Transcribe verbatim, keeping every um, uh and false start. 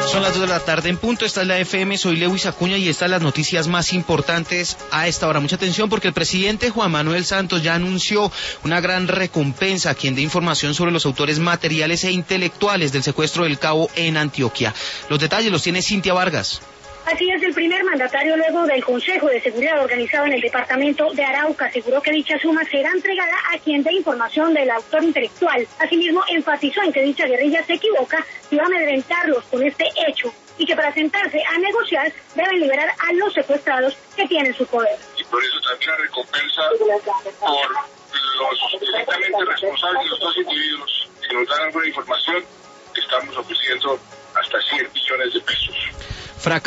Son las dos de la tarde en punto, esta es la F M, soy Lewis Acuña y estas las noticias más importantes a esta hora. Mucha atención porque el presidente Juan Manuel Santos ya anunció una gran recompensa a quien dé información sobre los autores materiales e intelectuales del secuestro del Cabo en Antioquia. Los detalles los tiene Cintia Vargas. Así es, el primer mandatario luego del Consejo de Seguridad organizado en el departamento de Arauca aseguró que dicha suma será entregada a quien dé información del autor intelectual. Asimismo, enfatizó en que dicha guerrilla se equivoca y va a amedrentarlos con este hecho y que para sentarse a negociar deben liberar a los secuestrados que tienen su poder. Y por eso también la recompensa por los directamente responsables de los dos individuos que nos dan alguna información, estamos ofreciendo hasta cien millones de pesos. Fraca